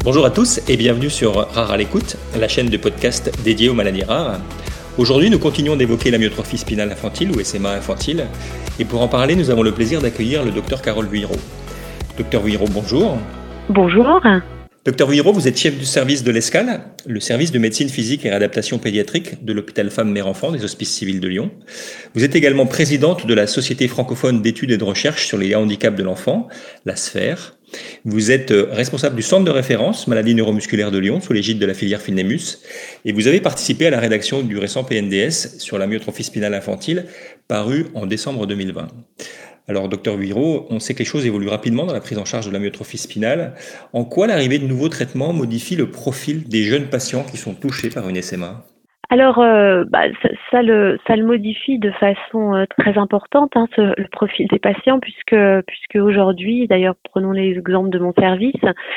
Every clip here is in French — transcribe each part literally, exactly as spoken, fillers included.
Bonjour à tous et bienvenue sur Rare à l'écoute, la chaîne de podcast dédiée aux maladies rares. Aujourd'hui, nous continuons d'évoquer l'amyotrophie spinale infantile ou S M A infantile. Et pour en parler, nous avons le plaisir d'accueillir le docteur Carole Vuillereau. Docteur Vuillereau, bonjour. Bonjour. Docteur Vuillereau, vous êtes chef du service de l'ESCAL, le service de médecine physique et réadaptation pédiatrique de l'hôpital Femmes-Mères-Enfants des Hospices civils de Lyon. Vous êtes également présidente de la Société francophone d'études et de recherche sur les handicaps de l'enfant, la SPHERE. Vous êtes responsable du centre de référence maladies neuromusculaires de Lyon sous l'égide de la filière Finemus et vous avez participé à la rédaction du récent P N D S sur l'amyotrophie spinale infantile paru en décembre deux mille vingt. Alors, docteur Vuillereau, on sait que les choses évoluent rapidement dans la prise en charge de l'amyotrophie spinale. En quoi l'arrivée de nouveaux traitements modifie le profil des jeunes patients qui sont touchés par une S M A ? Alors, euh, bah, ça, ça, le, ça le modifie de façon euh, très importante, hein, ce, le profil des patients, puisque, puisque aujourd'hui, d'ailleurs, prenons les exemples de mon service,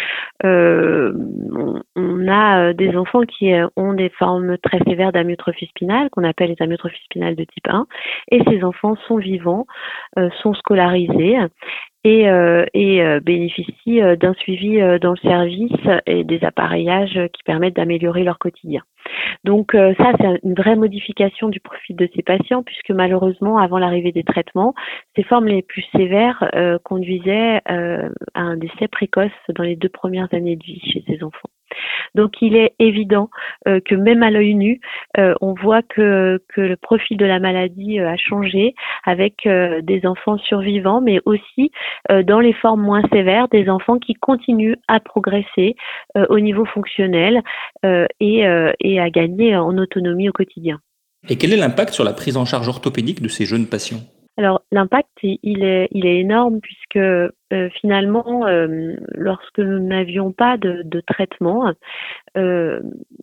euh, on, on a des enfants qui ont des formes très sévères d'amyotrophie spinale, qu'on appelle les amyotrophies spinales de type un, et ces enfants sont vivants, euh, sont scolarisés, et, euh, et euh, bénéficient euh, d'un suivi euh, dans le service et des appareillages qui permettent d'améliorer leur quotidien. Donc euh, ça, c'est une vraie modification du profil de ces patients, puisque malheureusement, avant l'arrivée des traitements, ces formes les plus sévères euh, conduisaient euh, à un décès précoce dans les deux premières années de vie chez ces enfants. Donc il est évident euh, que même à l'œil nu, euh, on voit que, que le profil de la maladie euh, a changé avec euh, des enfants survivants, mais aussi euh, dans les formes moins sévères, des enfants qui continuent à progresser euh, au niveau fonctionnel euh, et, euh, et à gagner en autonomie au quotidien. Et quel est l'impact sur la prise en charge orthopédique de ces jeunes patients ? Alors l'impact, il est, il est énorme puisque euh, finalement, euh, lorsque nous n'avions pas de, de traitement, euh,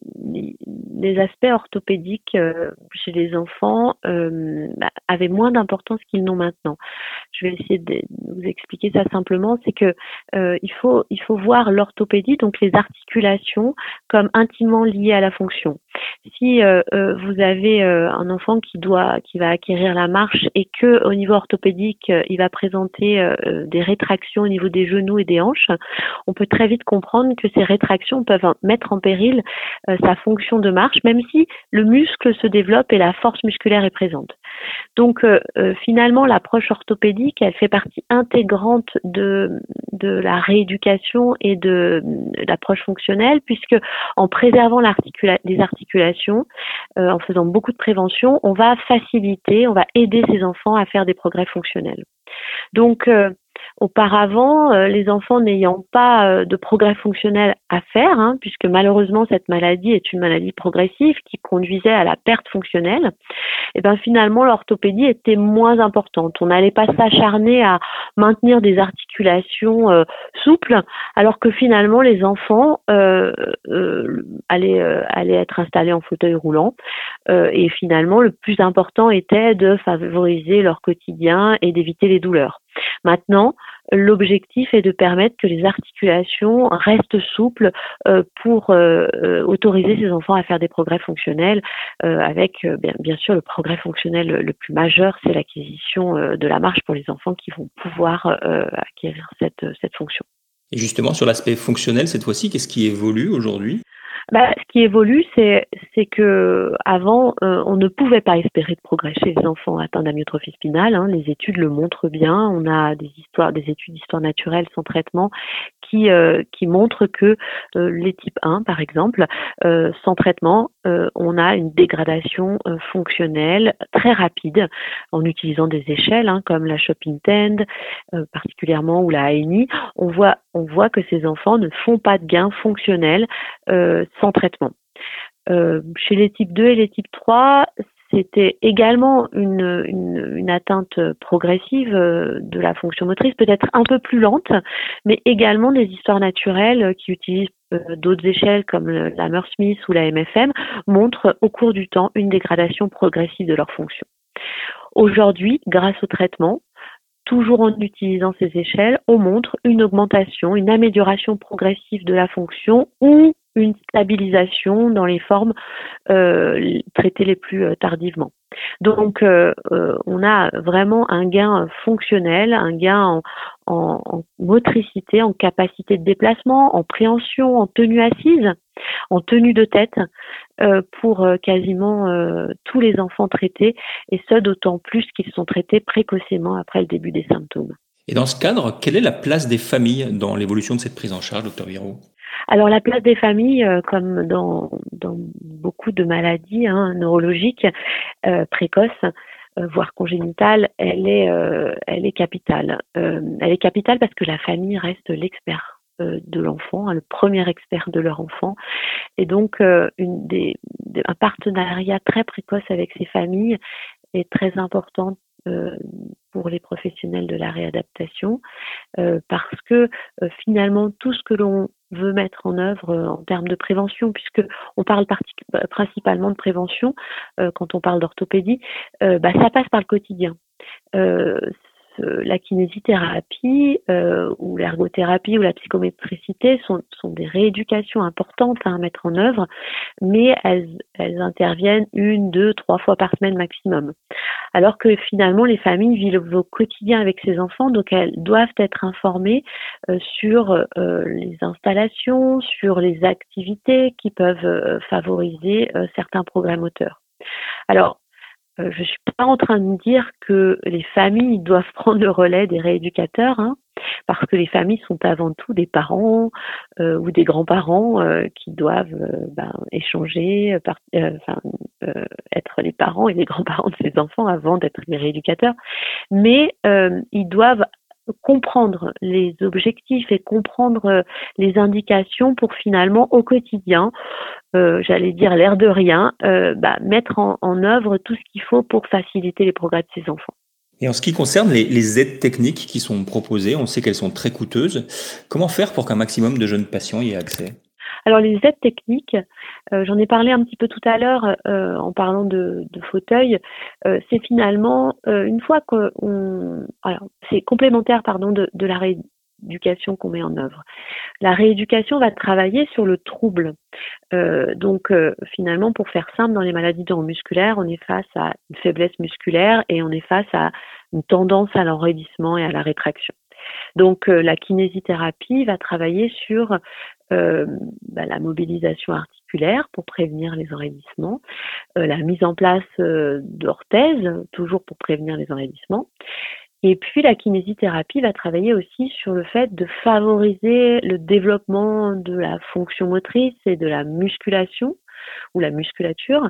les aspects orthopédiques euh, chez les enfants euh, bah, avaient moins d'importance qu'ils n'ont maintenant. Je vais essayer de vous expliquer ça simplement, c'est que euh, il faut il faut voir l'orthopédie, donc les articulations, comme intimement liées à la fonction. Si euh, euh, vous avez euh, un enfant qui doit qui va acquérir la marche et que au niveau orthopédique euh, il va présenter euh, des rétractions au niveau des genoux et des hanches, on peut très vite comprendre que ces rétractions peuvent mettre en péril euh, sa fonction de marche, même si le muscle se développe et la force musculaire est présente. Donc euh, euh, finalement, l'approche orthopédique, elle fait partie intégrante de de la rééducation et de, de l'approche fonctionnelle, puisque en préservant l'articula- les articulations, euh, en faisant beaucoup de prévention, on va faciliter, on va aider ces enfants à faire des progrès fonctionnels. Donc euh, Auparavant, euh, les enfants n'ayant pas euh, de progrès fonctionnel à faire, hein, puisque malheureusement cette maladie est une maladie progressive qui conduisait à la perte fonctionnelle, et ben finalement l'orthopédie était moins importante. On n'allait pas s'acharner à maintenir des articulations euh, souples, alors que finalement les enfants euh, euh, allaient, euh, allaient être installés en fauteuil roulant, euh, et finalement le plus important était de favoriser leur quotidien et d'éviter les douleurs. Maintenant, l'objectif est de permettre que les articulations restent souples euh, pour euh, euh, autoriser ces enfants à faire des progrès fonctionnels euh, avec euh, bien, bien sûr le progrès fonctionnel le plus majeur, c'est l'acquisition euh, de la marche pour les enfants qui vont pouvoir euh, acquérir cette, cette fonction. Et justement, sur l'aspect fonctionnel, cette fois-ci, qu'est-ce qui évolue aujourd'hui ? Bah, ce qui évolue, c'est, c'est que avant, euh, on ne pouvait pas espérer de progrès chez les enfants atteints d'amyotrophie spinale. Hein. Les études le montrent bien. On a des histoires, des études d'histoire naturelle sans traitement qui euh, qui montrent que euh, les types un, par exemple, euh, sans traitement, euh, on a une dégradation euh, fonctionnelle très rapide en utilisant des échelles hein, comme la Shopping-Tend, euh, particulièrement ou la A N I. On voit on voit que ces enfants ne font pas de gains fonctionnels euh, sans traitement. Euh, chez les types deux et les types trois, c'était également une, une, une atteinte progressive de la fonction motrice, peut-être un peu plus lente, mais également des histoires naturelles qui utilisent d'autres échelles comme la Hammersmith ou la M F M montrent au cours du temps une dégradation progressive de leur fonction. Aujourd'hui, grâce au traitement, toujours en utilisant ces échelles, on montre une augmentation, une amélioration progressive de la fonction ou une stabilisation dans les formes euh, traitées les plus euh, tardivement. Donc, euh, euh, on a vraiment un gain fonctionnel, un gain en, en, en motricité, en capacité de déplacement, en préhension, en tenue assise, en tenue de tête, euh, pour euh, quasiment euh, tous les enfants traités, et ce d'autant plus qu'ils sont traités précocement après le début des symptômes. Et dans ce cadre, quelle est la place des familles dans l'évolution de cette prise en charge, docteur Viraud? Alors la place des familles, euh, comme dans, dans beaucoup de maladies hein, neurologiques euh, précoces, euh, voire congénitales, elle est, euh, elle est capitale. Euh, elle est capitale parce que la famille reste l'expert euh, de l'enfant, hein, le premier expert de leur enfant, et donc euh, une des, des, un partenariat très précoce avec ces familles est très important euh, pour les professionnels de la réadaptation, euh, parce que euh, finalement tout ce que l'on veut mettre en œuvre euh, en termes de prévention, puisque on parle partic- principalement de prévention euh, quand on parle d'orthopédie, euh, bah, ça passe par le quotidien. Euh, la kinésithérapie euh, ou l'ergothérapie ou la psychométricité sont, sont des rééducations importantes à mettre en œuvre, mais elles, elles interviennent une, deux, trois fois par semaine maximum. Alors que finalement, les familles vivent au quotidien avec ces enfants, donc elles doivent être informées euh, sur euh, les installations, sur les activités qui peuvent euh, favoriser euh, certains progrès moteurs. Alors, euh, je ne suis pas en train de dire que les familles doivent prendre le relais des rééducateurs, hein, parce que les familles sont avant tout des parents euh, ou des grands-parents euh, qui doivent euh, ben, échanger, par, euh, enfin, euh, être les parents et les grands-parents de ces enfants avant d'être les rééducateurs. Mais euh, ils doivent comprendre les objectifs et comprendre les indications pour finalement au quotidien, euh, j'allais dire l'air de rien, euh, bah, mettre en, en œuvre tout ce qu'il faut pour faciliter les progrès de ces enfants. Et en ce qui concerne les, les aides techniques qui sont proposées, on sait qu'elles sont très coûteuses. Comment faire pour qu'un maximum de jeunes patients y aient accès ? Alors les aides techniques, euh, j'en ai parlé un petit peu tout à l'heure euh, en parlant de, de fauteuil, euh, c'est finalement euh, une fois qu'on, alors c'est complémentaire pardon de, de la rééducation qu'on met en œuvre. La rééducation va travailler sur le trouble. Euh, donc euh, finalement, pour faire simple, dans les maladies neuromusculaires, on est face à une faiblesse musculaire et on est face à une tendance à l'enraidissement et à la rétraction. Donc euh, la kinésithérapie va travailler sur euh, bah, la mobilisation articulaire pour prévenir les enraidissements, euh, la mise en place euh, d'orthèses, toujours pour prévenir les enraidissements. Et puis la kinésithérapie va travailler aussi sur le fait de favoriser le développement de la fonction motrice et de la musculation ou la musculature.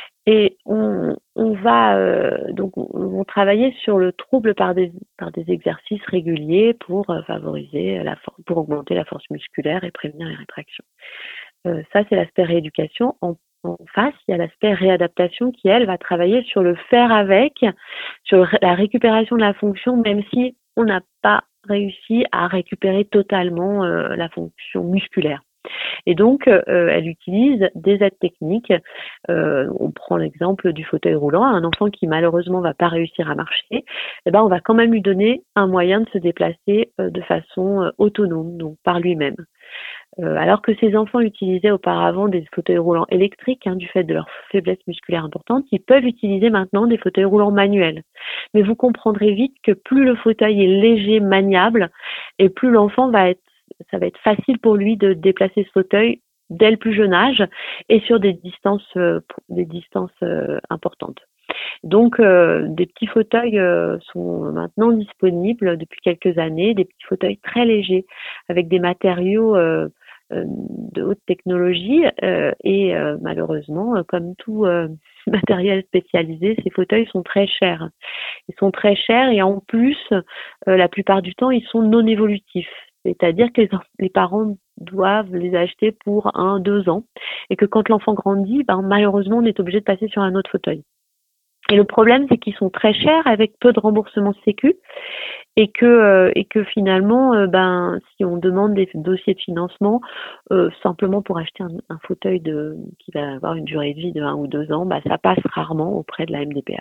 Et on, on va euh, donc on va travailler sur le trouble par des par des exercices réguliers pour euh, favoriser la for- pour augmenter la force musculaire et prévenir les rétractions. Euh, ça c'est l'aspect rééducation. En, en face, il y a l'aspect réadaptation qui elle va travailler sur le faire avec, sur la récupération de la fonction, même si on n'a pas réussi à récupérer totalement euh, la fonction musculaire. Et donc, euh, elle utilise des aides techniques. Euh, on prend l'exemple du fauteuil roulant. Un enfant qui malheureusement va pas réussir à marcher, eh ben, on va quand même lui donner un moyen de se déplacer euh, de façon euh, autonome, donc par lui-même. Euh, alors que ces enfants utilisaient auparavant des fauteuils roulants électriques, hein, du fait de leur faiblesse musculaire importante, ils peuvent utiliser maintenant des fauteuils roulants manuels. Mais vous comprendrez vite que plus le fauteuil est léger, maniable, et plus l'enfant va être ça va être facile pour lui de déplacer ce fauteuil dès le plus jeune âge et sur des distances, euh, des distances euh, importantes. Donc, euh, des petits fauteuils euh, sont maintenant disponibles depuis quelques années, des petits fauteuils très légers avec des matériaux euh, euh, de haute technologie euh, et euh, malheureusement, euh, comme tout euh, matériel spécialisé, ces fauteuils sont très chers. Ils sont très chers et en plus, euh, la plupart du temps, ils sont non évolutifs. C'est-à-dire que les, les parents doivent les acheter pour un, deux ans et que quand l'enfant grandit, ben, malheureusement, on est obligé de passer sur un autre fauteuil. Et le problème, c'est qu'ils sont très chers avec peu de remboursement sécu et que, euh, et que finalement, euh, ben, si on demande des dossiers de financement euh, simplement pour acheter un, un fauteuil de, qui va avoir une durée de vie de un ou deux ans, ben, ça passe rarement auprès de la M D P H.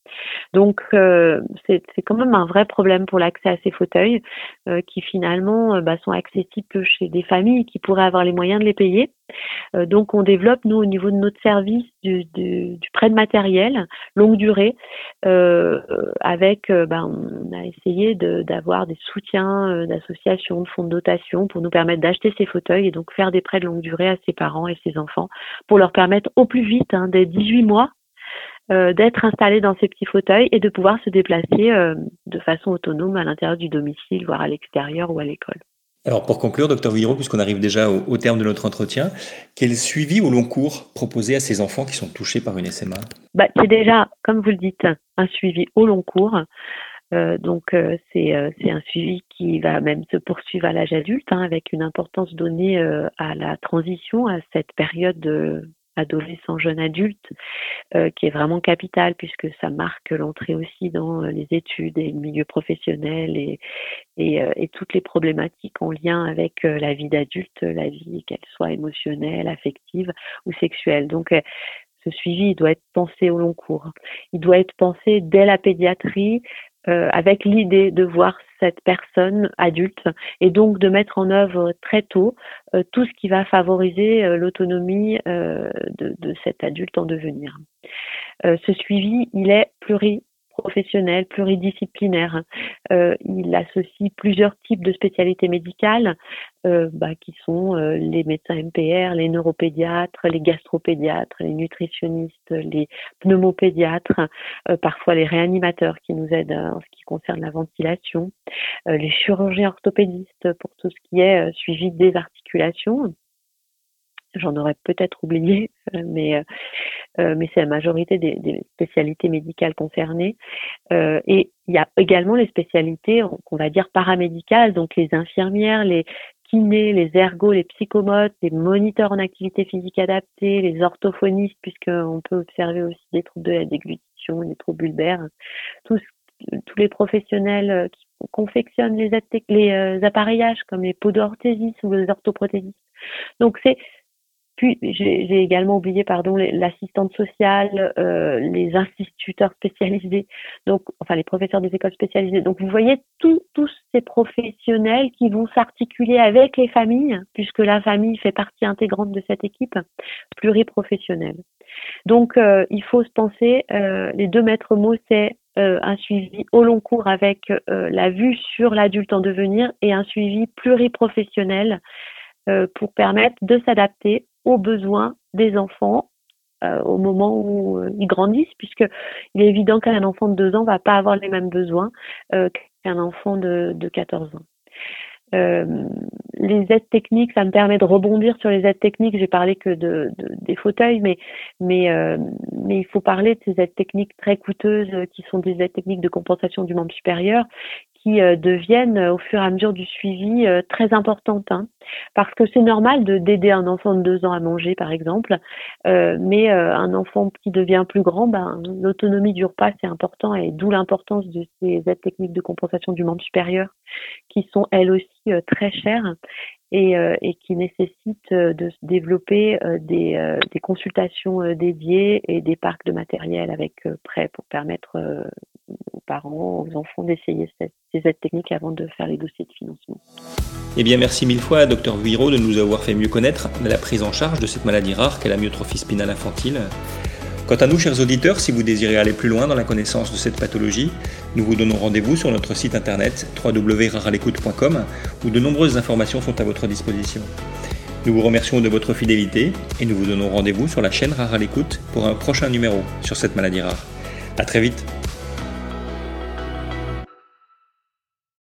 Donc, euh, c'est, c'est quand même un vrai problème pour l'accès à ces fauteuils euh, qui finalement euh, bah, sont accessibles que chez des familles qui pourraient avoir les moyens de les payer. Euh, donc, on développe, nous, au niveau de notre service, du, du, du prêt de matériel, longue durée, euh, avec, euh, bah, on a essayé de, d'avoir des soutiens euh, d'associations, de fonds de dotation pour nous permettre d'acheter ces fauteuils et donc faire des prêts de longue durée à ses parents et ses enfants pour leur permettre au plus vite, hein, dès dix-huit mois, Euh, d'être installés dans ces petits fauteuils et de pouvoir se déplacer euh, de façon autonome à l'intérieur du domicile, voire à l'extérieur ou à l'école. Alors pour conclure, docteur Villeroy, puisqu'on arrive déjà au, au terme de notre entretien, quel suivi au long cours proposé à ces enfants qui sont touchés par une S M A ? Bah, c'est déjà, comme vous le dites, un suivi au long cours. Euh, donc euh, c'est, euh, c'est un suivi qui va même se poursuivre à l'âge adulte, hein, avec une importance donnée euh, à la transition, à cette période de adolescent, jeune adulte, euh, qui est vraiment capitale puisque ça marque l'entrée aussi dans euh, les études et le milieu professionnel et, et, euh, et toutes les problématiques en lien avec euh, la vie d'adulte, la vie qu'elle soit émotionnelle, affective ou sexuelle. Donc euh, ce suivi il doit être pensé au long cours. Il doit être pensé dès la pédiatrie euh, avec l'idée de voir cette personne adulte et donc de mettre en œuvre très tôt euh, tout ce qui va favoriser euh, l'autonomie euh, de, de cet adulte en devenir. Euh, ce suivi, il est pluriprofessionnel, pluridisciplinaire. Euh, il associe plusieurs types de spécialités médicales euh, bah, qui sont euh, les médecins M P R, les neuropédiatres, les gastropédiatres, les nutritionnistes, les pneumopédiatres, euh, parfois les réanimateurs qui nous aident en ce qui concerne la ventilation, euh, les chirurgiens orthopédistes pour tout ce qui est euh, suivi des articulations. J'en aurais peut-être oublié, mais euh, mais c'est la majorité des, des spécialités médicales concernées. Euh, et il y a également les spécialités, qu'on va dire paramédicales, donc les infirmières, les kinés, les ergots, les psychomotes, les moniteurs en activité physique adaptée, les orthophonistes, puisqu'on peut observer aussi des troubles de la déglutition, des troubles bulbaires, tous tous les professionnels qui confectionnent les, atte- les euh, appareillages comme les podoorthésistes ou les orthoprothésistes. Donc c'est Puis j'ai, j'ai également oublié, pardon, les, l'assistante sociale, euh, les instituteurs spécialisés, donc enfin les professeurs des écoles spécialisées. Donc vous voyez tous tous ces professionnels qui vont s'articuler avec les familles, puisque la famille fait partie intégrante de cette équipe pluriprofessionnelle. Donc euh, il faut se penser, euh, les deux maîtres mots, c'est euh, un suivi au long cours avec euh, la vue sur l'adulte en devenir et un suivi pluriprofessionnel euh, pour permettre de s'adapter aux besoins des enfants euh, au moment où euh, ils grandissent, puisque il est évident qu'un enfant de deux ans va pas avoir les mêmes besoins euh, qu'un enfant de, de quatorze ans. Euh, les aides techniques, ça me permet de rebondir sur les aides techniques. J'ai parlé que de, de des fauteuils, mais mais euh, mais il faut parler de ces aides techniques très coûteuses euh, qui sont des aides techniques de compensation du membre supérieur, qui euh, deviennent euh, au fur et à mesure du suivi euh, très importantes, hein, parce que c'est normal de d'aider un enfant de deux ans à manger, par exemple, euh, mais euh, un enfant qui devient plus grand, ben l'autonomie du repas c'est important, et d'où l'importance de ces aides techniques de compensation du membre supérieur, qui sont elles aussi euh, très chères et, euh, et qui nécessitent euh, de se développer euh, des, euh, des consultations euh, dédiées et des parcs de matériel avec euh, prêt pour permettre euh, aux parents, aux enfants d'essayer cette, ces aides techniques avant de faire les dossiers de financement. Eh bien, merci mille fois, docteur Villeroy, de nous avoir fait mieux connaître la prise en charge de cette maladie rare qu'est la myotrophie spinale infantile. Quant à nous, chers auditeurs, si vous désirez aller plus loin dans la connaissance de cette pathologie, nous vous donnons rendez-vous sur notre site internet w w w point rare à l'écoute point com où de nombreuses informations sont à votre disposition. Nous vous remercions de votre fidélité et nous vous donnons rendez-vous sur la chaîne Rare à l'écoute pour un prochain numéro sur cette maladie rare. À très vite.